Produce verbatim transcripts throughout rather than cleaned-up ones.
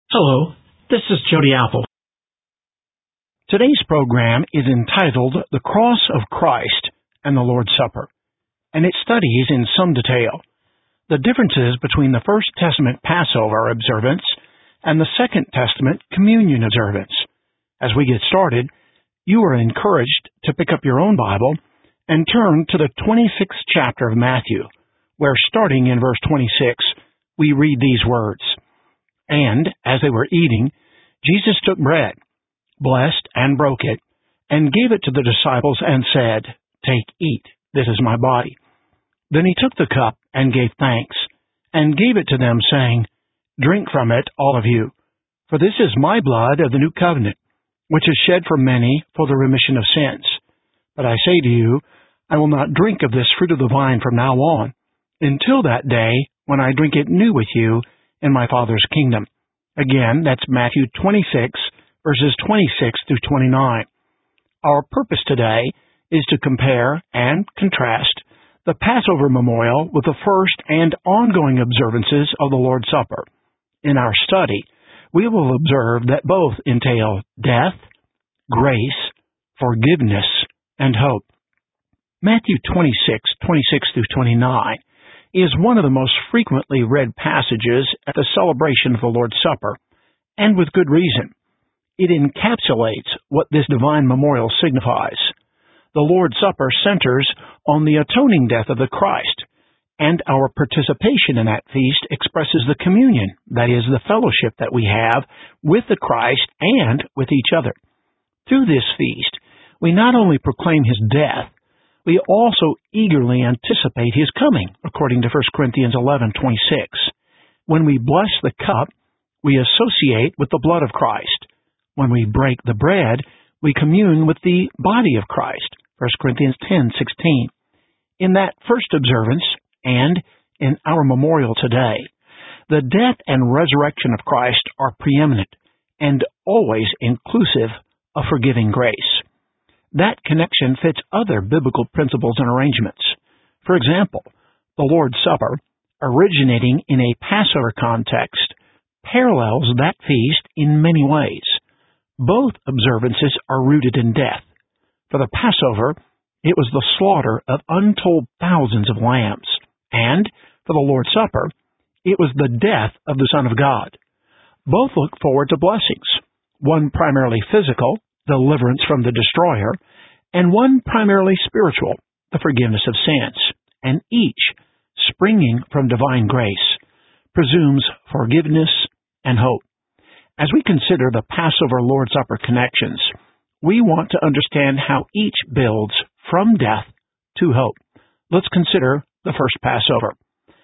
Hello, this is Jody Apple. Today's program is entitled The Cross of Christ and the Lord's Supper, and it studies in some detail the differences between the First Testament Passover observance and the Second Testament communion observance. As we get started, you are encouraged to pick up your own Bible and turn to the twenty-sixth chapter of Matthew, where starting in verse twenty-six, we read these words. And, as they were eating, Jesus took bread, blessed and broke it, and gave it to the disciples and said, Take, eat, this is my body. Then he took the cup and gave thanks, and gave it to them, saying, Drink from it, all of you, for this is my blood of the new covenant, which is shed for many for the remission of sins. But I say to you, I will not drink of this fruit of the vine from now on, until that day when I drink it new with you in my Father's kingdom. Again, that's Matthew twenty-six, verses twenty-six through twenty-nine. Our purpose today is to compare and contrast the Passover memorial with the first and ongoing observances of the Lord's Supper. In our study, we will observe that both entail death, grace, forgiveness, and hope. Matthew twenty-six, twenty-six through twenty-nine is one of the most frequently read passages at the celebration of the Lord's Supper, and with good reason. It encapsulates what this divine memorial signifies. The Lord's Supper centers on the atoning death of the Christ, and our participation in that feast expresses the communion, that is, the fellowship that we have with the Christ and with each other. Through this feast, we not only proclaim His death, we also eagerly anticipate His coming, according to First Corinthians eleven twenty-six. When we bless the cup, we associate with the blood of Christ. When we break the bread, we commune with the body of Christ, First Corinthians ten sixteen. In that first observance, and in our memorial today, the death and resurrection of Christ are preeminent and always inclusive of forgiving grace. That connection fits other biblical principles and arrangements. For example, the Lord's Supper, originating in a Passover context, parallels that feast in many ways. Both observances are rooted in death. For the Passover, it was the slaughter of untold thousands of lambs, and for the Lord's Supper, it was the death of the Son of God. Both look forward to blessings, one primarily physical, deliverance from the destroyer, and one primarily spiritual, the forgiveness of sins, and each, springing from divine grace, presumes forgiveness and hope. As we consider the Passover Lord's Supper connections, we want to understand how each builds from death to hope. Let's consider the first Passover.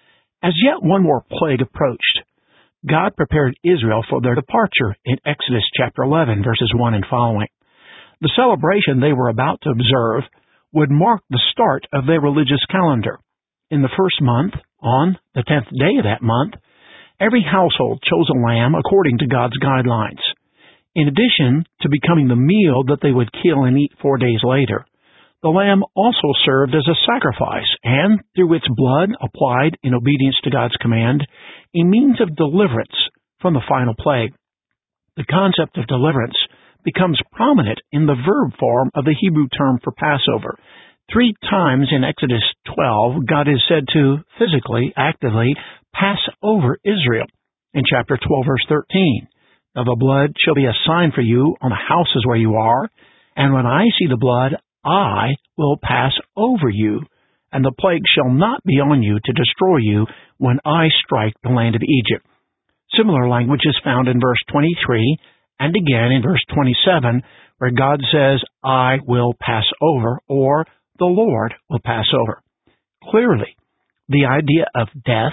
As yet one more plague approached, God prepared Israel for their departure in Exodus chapter eleven, verses one and following. The celebration they were about to observe would mark the start of their religious calendar. In the first month, on the tenth day of that month, every household chose a lamb according to God's guidelines. In addition to becoming the meal that they would kill and eat four days later, the lamb also served as a sacrifice and, through its blood applied in obedience to God's command, a means of deliverance from the final plague. The concept of deliverance becomes prominent in the verb form of the Hebrew term for Passover. Three times in Exodus twelve, God is said to physically, actively, pass over Israel. In chapter twelve, verse thirteen, Now the blood shall be a sign for you on the houses where you are, and when I see the blood, I will pass over you, and the plague shall not be on you to destroy you when I strike the land of Egypt. Similar language is found in verse twenty-three, and again in verse twenty-seven, where God says, I will pass over, or the Lord will pass over. Clearly, the idea of death,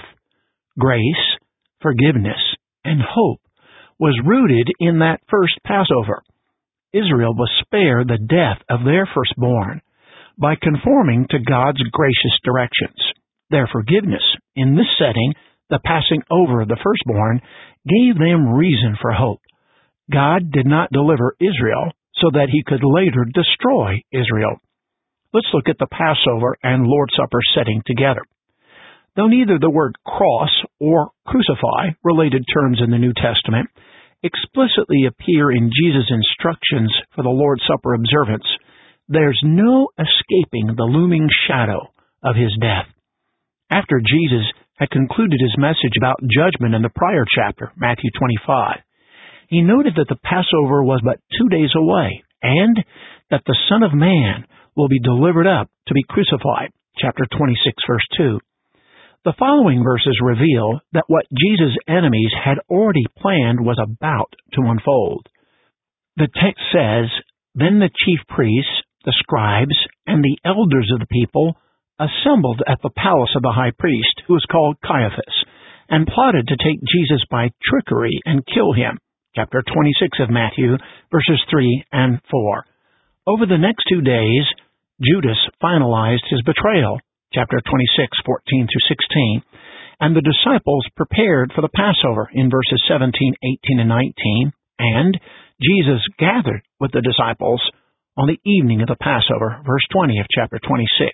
grace, forgiveness, and hope was rooted in that first Passover. Israel was spared the death of their firstborn by conforming to God's gracious directions. Their forgiveness, in this setting, the passing over of the firstborn, gave them reason for hope. God did not deliver Israel so that He could later destroy Israel. Let's look at the Passover and Lord's Supper setting together. Though neither the word cross or crucify, related terms in the New Testament, explicitly appear in Jesus' instructions for the Lord's Supper observance, there's no escaping the looming shadow of his death. After Jesus had concluded his message about judgment in the prior chapter, Matthew twenty-five, he noted that the Passover was but two days away, and that the Son of Man will be delivered up to be crucified, chapter twenty-six, verse two. The following verses reveal that what Jesus' enemies had already planned was about to unfold. The text says, "Then the chief priests, the scribes, and the elders of the people assembled at the palace of the high priest, who was called Caiaphas, and plotted to take Jesus by trickery and kill him." Chapter twenty-six of Matthew, verses three and four. Over the next two days, Judas finalized his betrayal, chapter twenty-six, fourteen through sixteen, and the disciples prepared for the Passover in verses seventeen, eighteen, and nineteen, and Jesus gathered with the disciples on the evening of the Passover, verse twenty of chapter twenty-six.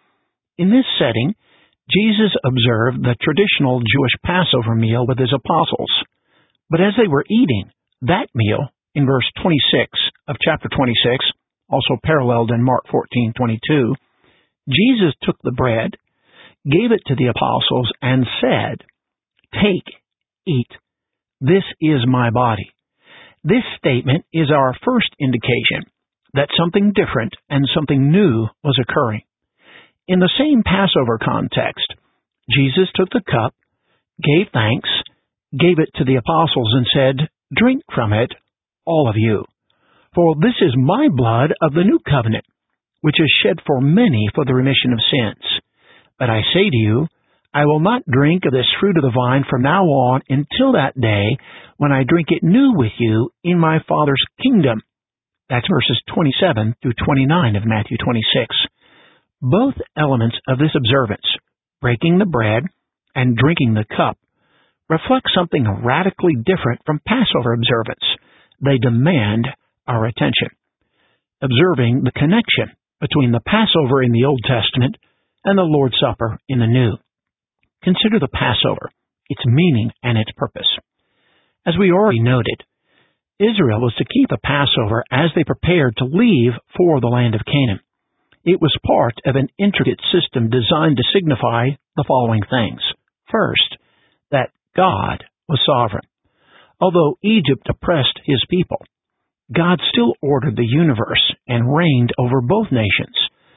In this setting, Jesus observed the traditional Jewish Passover meal with his apostles. But as they were eating that meal, in verse twenty-six of chapter twenty-six, also paralleled in Mark fourteen twenty-two, Jesus took the bread, gave it to the apostles, and said, "Take, eat. This is my body." This statement is our first indication that something different and something new was occurring. In the same Passover context, Jesus took the cup, gave thanks, gave it to the apostles, and said, "Drink from it, all of you. For this is my blood of the new covenant, which is shed for many for the remission of sins. But I say to you, I will not drink of this fruit of the vine from now on until that day when I drink it new with you in my Father's kingdom." That's verses twenty-seven through twenty-nine of Matthew twenty-six. Both elements of this observance, breaking the bread and drinking the cup, reflect something radically different from Passover observance. They demand our attention. Observing the connection between the Passover in the Old Testament and the Lord's Supper in the New. Consider the Passover, its meaning and its purpose. As we already noted, Israel was to keep the Passover as they prepared to leave for the land of Canaan. It was part of an intricate system designed to signify the following things. First, that God was sovereign. Although Egypt oppressed his people, God still ordered the universe and reigned over both nations.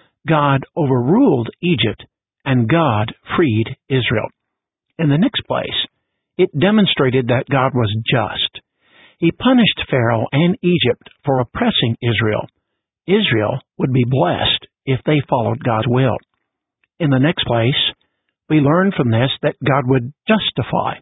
God overruled Egypt, and God freed Israel. In the next place, it demonstrated that God was just. He punished Pharaoh and Egypt for oppressing Israel. Israel would be blessed if they followed God's will. In the next place, we learn from this that God would justify.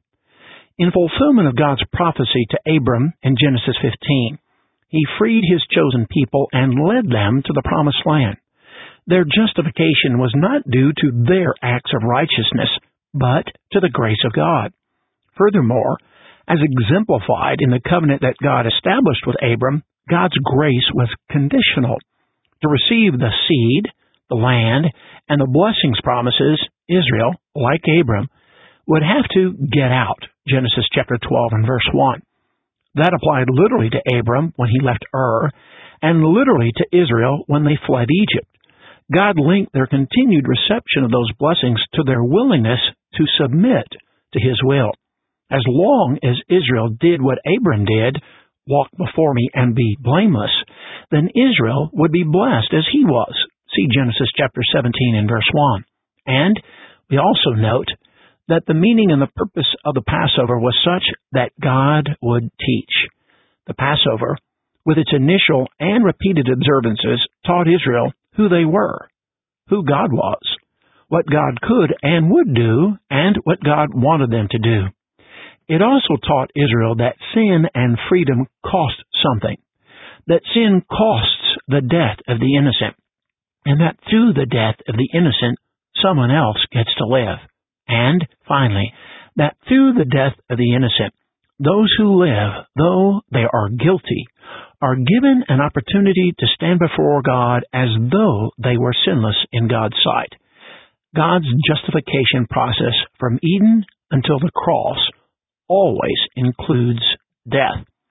In fulfillment of God's prophecy to Abram in Genesis fifteen, he freed his chosen people and led them to the promised land. Their justification was not due to their acts of righteousness, but to the grace of God. Furthermore, as exemplified in the covenant that God established with Abram, God's grace was conditional. To receive the seed, the land, and the blessings promises, Israel, like Abram, would have to get out, Genesis chapter twelve and verse one. That applied literally to Abram when he left Ur, and literally to Israel when they fled Egypt. God linked their continued reception of those blessings to their willingness to submit to his will. As long as Israel did what Abram did, walk before me and be blameless, then Israel would be blessed as he was. See Genesis chapter seventeen and verse one. And we also note that the meaning and the purpose of the Passover was such that God would teach. The Passover, with its initial and repeated observances, taught Israel who they were, who God was, what God could and would do, and what God wanted them to do. It also taught Israel that sin and freedom cost something, that sin costs the death of the innocent, and that through the death of the innocent, someone else gets to live. And, finally, that through the death of the innocent, those who live, though they are guilty, are given an opportunity to stand before God as though they were sinless in God's sight. God's justification process from Eden until the cross always includes death.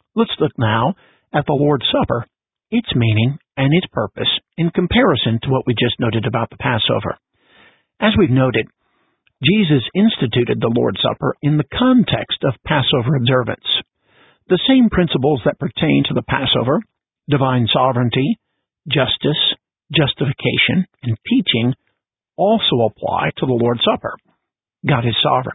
Let's look now at the Lord's Supper, its meaning and its purpose in comparison to what we just noted about the Passover. As we've noted, Jesus instituted the Lord's Supper in the context of Passover observance. The same principles that pertain to the Passover, divine sovereignty, justice, justification, and teaching, also apply to the Lord's Supper. God is sovereign.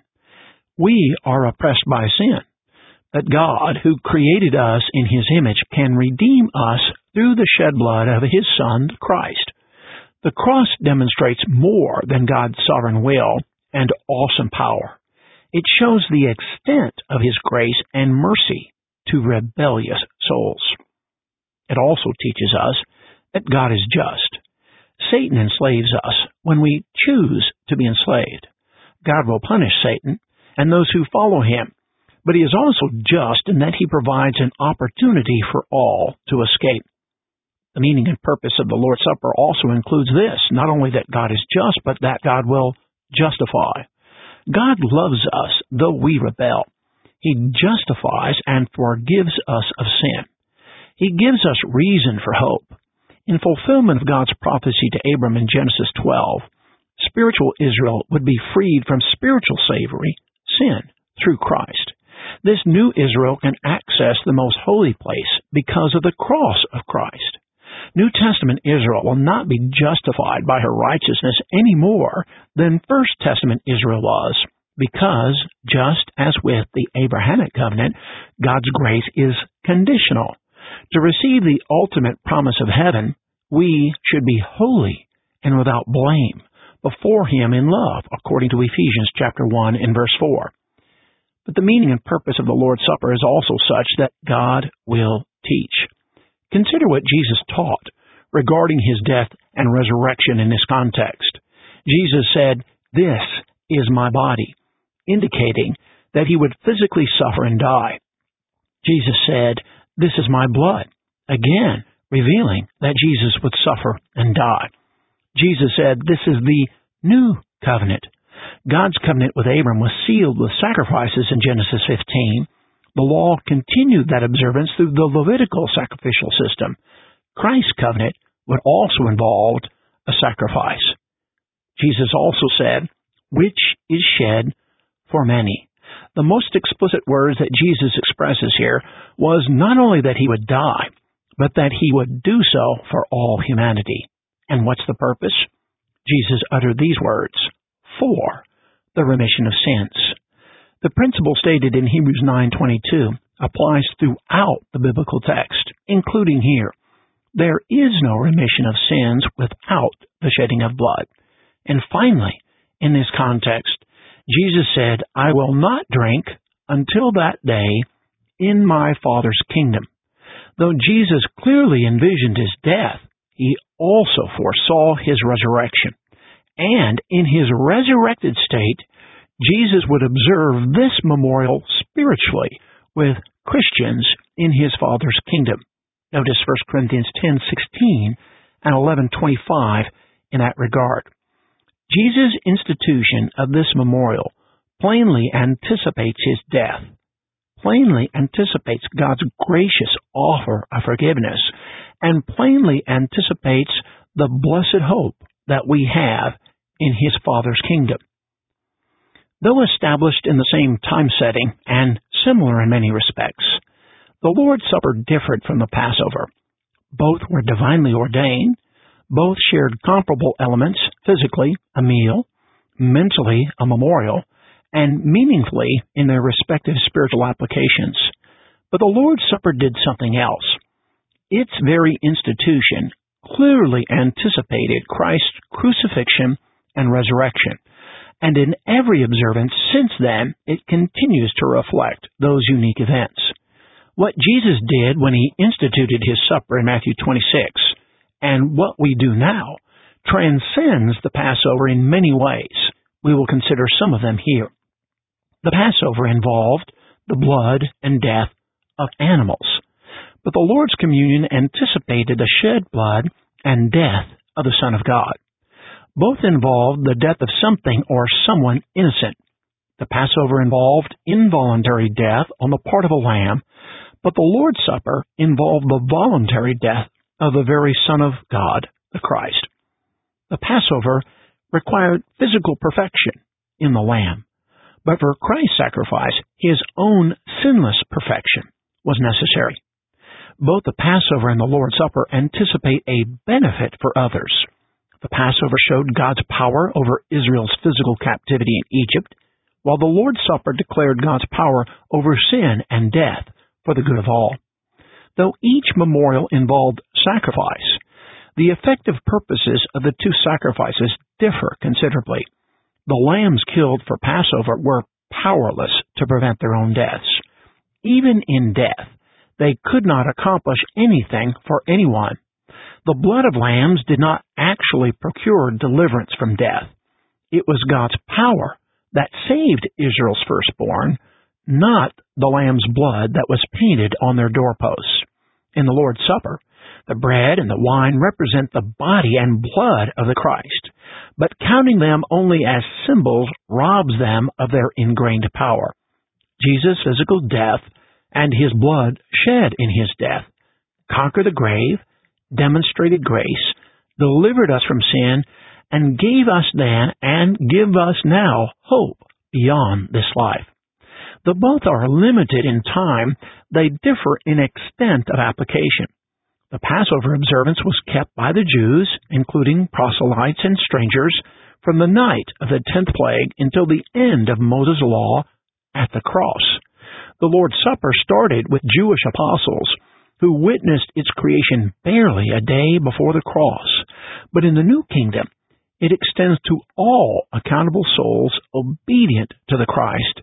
We are oppressed by sin, but God, who created us in His image, can redeem us through the shed blood of His Son, Christ. The cross demonstrates more than God's sovereign will and awesome power. It shows the extent of His grace and mercy to rebellious souls. It also teaches us that God is just. Satan enslaves us when we choose to be enslaved. God will punish Satan and those who follow him, but He is also just in that He provides an opportunity for all to escape. The meaning and purpose of the Lord's Supper also includes this, not only that God is just, but that God will justify. God loves us, though we rebel. He justifies and forgives us of sin. He gives us reason for hope. In fulfillment of God's prophecy to Abram in Genesis twelve, spiritual Israel would be freed from spiritual slavery, sin, through Christ. This new Israel can access the most holy place because of the cross of Christ. New Testament Israel will not be justified by her righteousness any more than First Testament Israel was, because, just as with the Abrahamic covenant, God's grace is conditional. To receive the ultimate promise of heaven, we should be holy and without blame before Him in love, according to Ephesians chapter one and verse four. But the meaning and purpose of the Lord's Supper is also such that God will teach. Consider what Jesus taught regarding His death and resurrection in this context. Jesus said, "This is my body," indicating that He would physically suffer and die. Jesus said, "This is my blood," again revealing that Jesus would suffer and die. Jesus said, "This is the new covenant." God's covenant with Abram was sealed with sacrifices in Genesis fifteen. The law continued that observance through the Levitical sacrificial system. Christ's covenant would also involve a sacrifice. Jesus also said, "which is shed for many." The most explicit words that Jesus expresses here was not only that He would die, but that He would do so for all humanity. And what's the purpose? Jesus uttered these words, "for the remission of sins." The principle stated in Hebrews nine twenty-two applies throughout the biblical text, including here. There is no remission of sins without the shedding of blood. And finally, in this context, Jesus said, "I will not drink until that day in my Father's kingdom." Though Jesus clearly envisioned His death, He also foresaw His resurrection. And in His resurrected state, Jesus would observe this memorial spiritually with Christians in His Father's kingdom. Notice First Corinthians ten sixteen and eleven twenty-five in that regard. Jesus' institution of this memorial plainly anticipates His death, plainly anticipates God's gracious offer of forgiveness, and plainly anticipates the blessed hope that we have in His Father's kingdom. Though established in the same time setting and similar in many respects, the Lord's Supper differed from the Passover. Both were divinely ordained. Both shared comparable elements, physically, a meal, mentally, a memorial, and meaningfully in their respective spiritual applications. But the Lord's Supper did something else. Its very institution clearly anticipated Christ's crucifixion and resurrection, and in every observance since then, it continues to reflect those unique events. What Jesus did when He instituted His supper in Matthew twenty-six, and what we do now, transcends the Passover in many ways. We will consider some of them here. The Passover involved the blood and death of animals, but the Lord's communion anticipated the shed blood and death of the Son of God. Both involved the death of something or someone innocent. The Passover involved involuntary death on the part of a lamb, But the Lord's Supper involved the voluntary death of the very Son of God, the Christ. The Passover required physical perfection in the Lamb, but for Christ's sacrifice, His own sinless perfection was necessary. Both the Passover and the Lord's Supper anticipate a benefit for others. The Passover showed God's power over Israel's physical captivity in Egypt, while the Lord's Supper declared God's power over sin and death for the good of all. Though each memorial involved sacrifice, the effective purposes of the two sacrifices differ considerably. The lambs killed for Passover were powerless to prevent their own deaths. Even in death, they could not accomplish anything for anyone. The blood of lambs did not actually procure deliverance from death. It was God's power that saved Israel's firstborn, not the lamb's blood that was painted on their doorposts. In the Lord's Supper, the bread and the wine represent the body and blood of the Christ, but counting them only as symbols robs them of their ingrained power. Jesus' physical death and His blood shed in His death conquered the grave, demonstrated grace, delivered us from sin, and gave us then and give us now hope beyond this life. Though both are limited in time, they differ in extent of application. The Passover observance was kept by the Jews, including proselytes and strangers, from the night of the tenth plague until the end of Moses' law at the cross. The Lord's Supper started with Jewish apostles who witnessed its creation barely a day before the cross. But in the New Kingdom, it extends to all accountable souls obedient to the Christ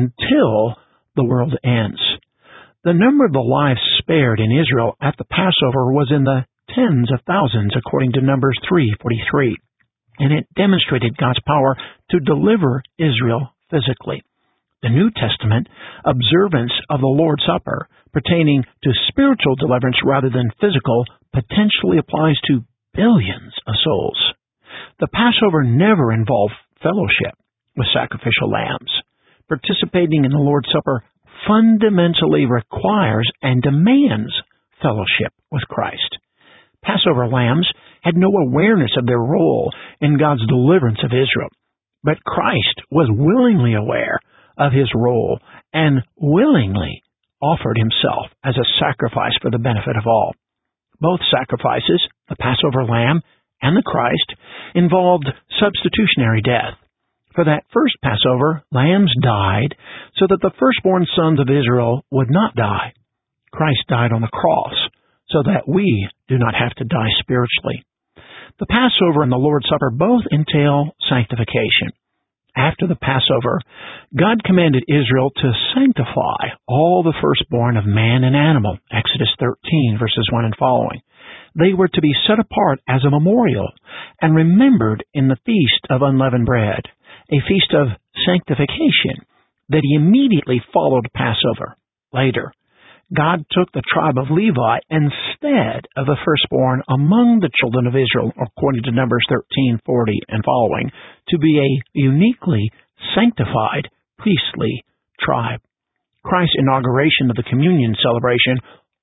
until the world ends. The number of the lives spared in Israel at the Passover was in the tens of thousands, according to Numbers three forty-three, and it demonstrated God's power to deliver Israel physically. The New Testament observance of the Lord's Supper pertaining to spiritual deliverance rather than physical potentially applies to billions of souls. The Passover never involved fellowship with sacrificial lambs. Participating in the Lord's Supper fundamentally requires and demands fellowship with Christ. Passover lambs had no awareness of their role in God's deliverance of Israel, but Christ was willingly aware of His role and willingly offered Himself as a sacrifice for the benefit of all. Both sacrifices, the Passover lamb and the Christ, involved substitutionary death. For that first Passover, lambs died so that the firstborn sons of Israel would not die. Christ died on the cross so that we do not have to die spiritually. The Passover and the Lord's Supper both entail sanctification. After the Passover, God commanded Israel to sanctify all the firstborn of man and animal, Exodus thirteen, verses one and following. They were to be set apart as a memorial and remembered in the Feast of Unleavened Bread, a feast of sanctification that immediately followed Passover. Later, God took the tribe of Levi instead of the firstborn among the children of Israel, according to Numbers thirteen forty and following, to be a uniquely sanctified priestly tribe. Christ's inauguration of the communion celebration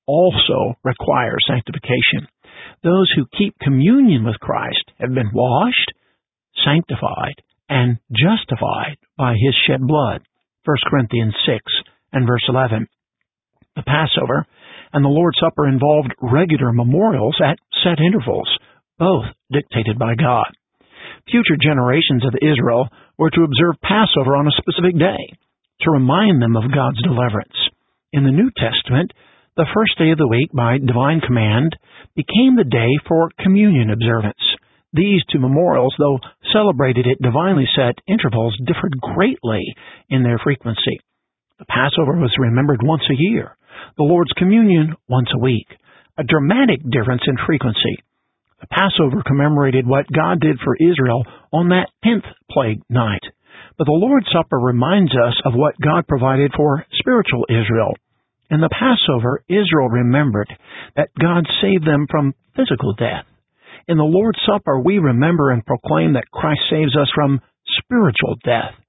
also requires sanctification. Those who keep communion with Christ have been washed, sanctified, and justified by His shed blood, First Corinthians six and verse eleven. The Passover and the Lord's Supper involved regular memorials at set intervals, both dictated by God. Future generations of Israel were to observe Passover on a specific day to remind them of God's deliverance. In the New Testament, the first day of the week, by divine command, became the day for communion observance. These two memorials, though celebrated at divinely set intervals, differed greatly in their frequency. The Passover was remembered once a year, the Lord's Communion once a week, a dramatic difference in frequency. The Passover commemorated what God did for Israel on that tenth plague night, but the Lord's Supper reminds us of what God provided for spiritual Israel. In the Passover, Israel remembered that God saved them from physical death. In the Lord's Supper, we remember and proclaim that Christ saves us from spiritual death.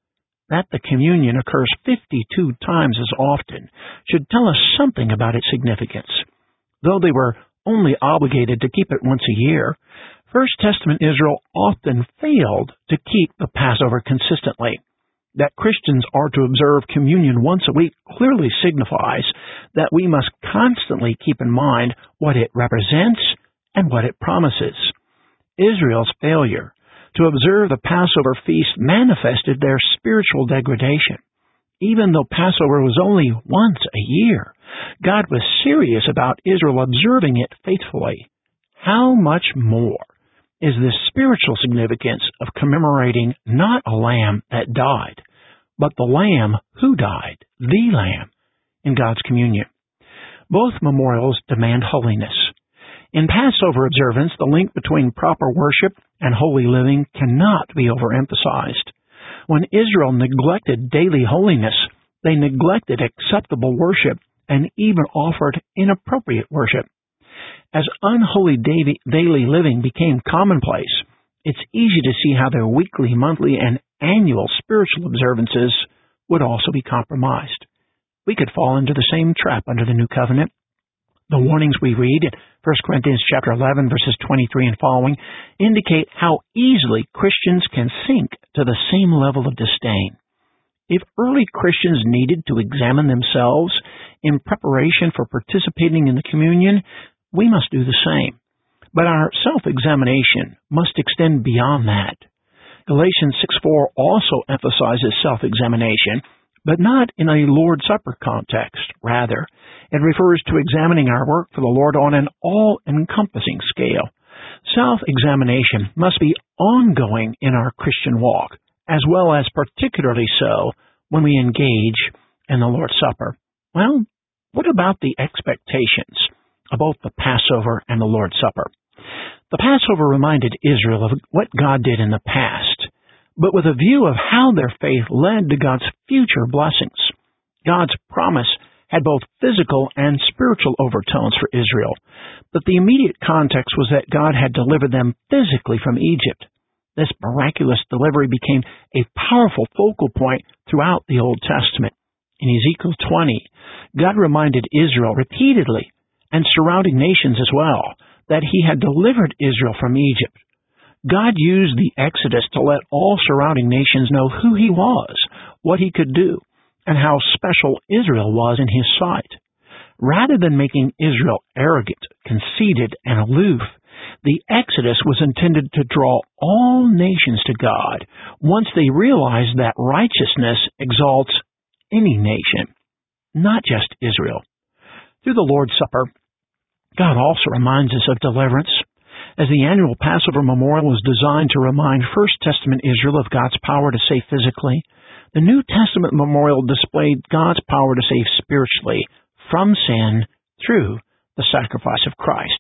that the communion occurs fifty-two times as often should tell us something about its significance. Though they were only obligated to keep it once a year, First Testament Israel often failed to keep the Passover consistently. That Christians are to observe communion once a week clearly signifies that we must constantly keep in mind what it represents and what it promises. Israel's failure to observe the Passover feast manifested their spiritual degradation. Even though Passover was only once a year, God was serious about Israel observing it faithfully. How much more is the spiritual significance of commemorating not a lamb that died, but the Lamb who died, the Lamb, in God's communion? Both memorials demand holiness. In Passover observance, the link between proper worship and holy living cannot be overemphasized. When Israel neglected daily holiness, they neglected acceptable worship and even offered inappropriate worship. As unholy daily living became commonplace, it's easy to see how their weekly, monthly, and annual spiritual observances would also be compromised. We could fall into the same trap under the New Covenant. The warnings we read in First Corinthians chapter eleven, verses twenty-three and following, indicate how easily Christians can sink to the same level of disdain. If early Christians needed to examine themselves in preparation for participating in the communion, we must do the same. But our self-examination must extend beyond that. Galatians six four also emphasizes self-examination, but not in a Lord's Supper context. Rather, it refers to examining our work for the Lord on an all-encompassing scale. Self-examination must be ongoing in our Christian walk, as well as particularly so when we engage in the Lord's Supper. Well, what about the expectations of both the Passover and the Lord's Supper? The Passover reminded Israel of what God did in the past, but with a view of how their faith led to God's future blessings. God's promise had both physical and spiritual overtones for Israel, but the immediate context was that God had delivered them physically from Egypt. This miraculous delivery became a powerful focal point throughout the Old Testament. In Ezekiel twenty, God reminded Israel repeatedly, and surrounding nations as well, that He had delivered Israel from Egypt. God used the Exodus to let all surrounding nations know who He was, what He could do, and how special Israel was in His sight. Rather than making Israel arrogant, conceited, and aloof, the Exodus was intended to draw all nations to God once they realized that righteousness exalts any nation, not just Israel. Through the Lord's Supper, God also reminds us of deliverance. As the annual Passover memorial is designed to remind First Testament Israel of God's power to save physically, the New Testament memorial displayed God's power to save spiritually from sin through the sacrifice of Christ.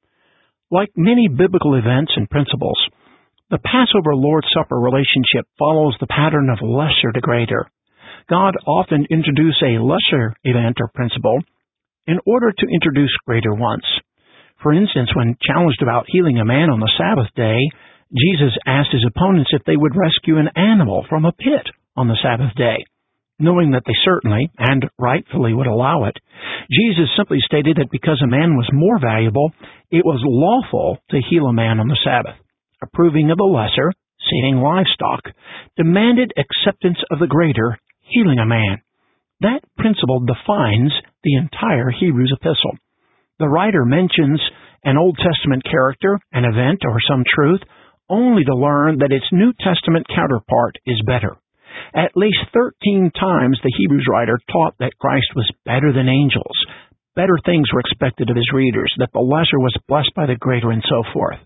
Like many biblical events and principles, the Passover-Lord's Supper relationship follows the pattern of lesser to greater. God often introduces a lesser event or principle in order to introduce greater ones. For instance, when challenged about healing a man on the Sabbath day, Jesus asked His opponents if they would rescue an animal from a pit on the Sabbath day. Knowing that they certainly and rightfully would allow it, Jesus simply stated that because a man was more valuable, it was lawful to heal a man on the Sabbath. Approving of the lesser, saving livestock, demanded acceptance of the greater, healing a man. That principle defines the entire Hebrews epistle. The writer mentions an Old Testament character, an event, or some truth, only to learn that its New Testament counterpart is better. At least thirteen times the Hebrews writer taught that Christ was better than angels. Better things were expected of his readers, that the lesser was blessed by the greater, and so forth.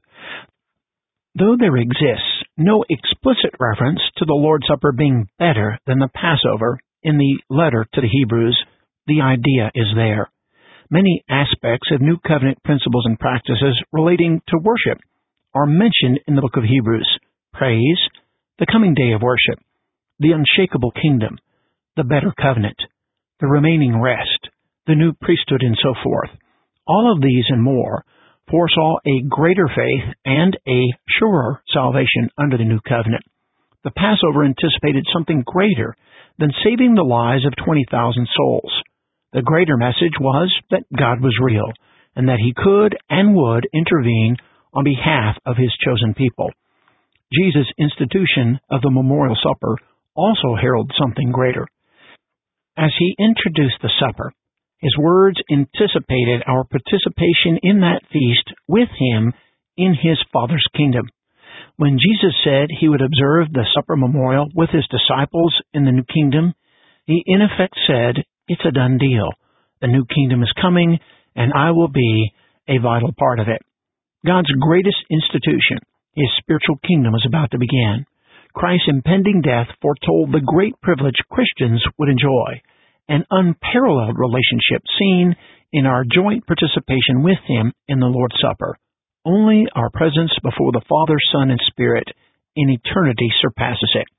Though there exists no explicit reference to the Lord's Supper being better than the Passover in the letter to the Hebrews, the idea is there. Many aspects of New Covenant principles and practices relating to worship are mentioned in the book of Hebrews. Praise, the coming day of worship, the unshakable kingdom, the better covenant, the remaining rest, the new priesthood, and so forth. All of these and more foresaw a greater faith and a surer salvation under the new covenant. The Passover anticipated something greater than saving the lives of twenty thousand souls. The greater message was that God was real, and that He could and would intervene on behalf of His chosen people. Jesus' institution of the Memorial Supper also heralded something greater. As He introduced the supper, His words anticipated our participation in that feast with Him in His Father's kingdom. When Jesus said He would observe the supper memorial with His disciples in the new kingdom, He in effect said, it's a done deal. The new kingdom is coming, and I will be a vital part of it. God's greatest institution, His spiritual kingdom, is about to begin. Christ's impending death foretold the great privilege Christians would enjoy, an unparalleled relationship seen in our joint participation with Him in the Lord's Supper. Only our presence before the Father, Son, and Spirit in eternity surpasses it.